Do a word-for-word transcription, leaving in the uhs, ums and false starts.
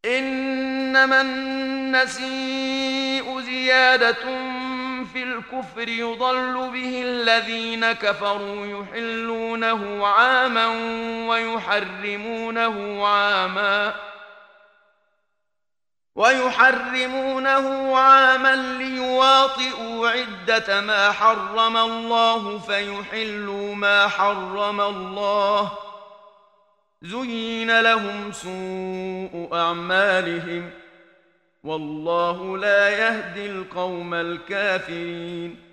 إنما النسيء زيادة في الكفر يضل به الذين كفروا يحلونه عاما ويحرمونه عاما ويحرمونه عاما ليواطئوا عدة ما حرم الله فيحلوا ما حرم الله زين لهم سوء أعمالهم والله لا يهدي القوم الكافرين